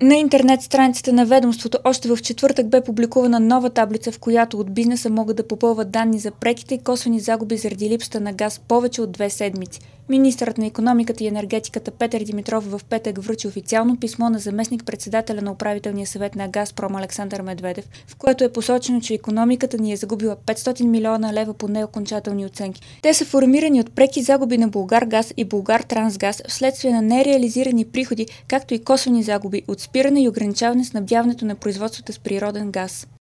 На интернет страницата на ведомството още в четвъртък бе публикувана нова таблица, в която от бизнеса могат да попълват данни за преките и косвени загуби заради липсата на газ повече от 2 седмици. Министърът на икономиката и енергетиката Петър Димитров в петък връчи официално писмо на заместник-председателя на управителния съвет на Газпром Александър Медведев, в което е посочено, че икономиката ни е загубила 500 милиона лева по неокончателни оценки. Те са формирани от преки загуби на Булгаргаз и Булгартрансгаз вследствие на нереализирани приходи, както и косвени загуби от спиране и ограничаване снабдяването на производствата с природен газ.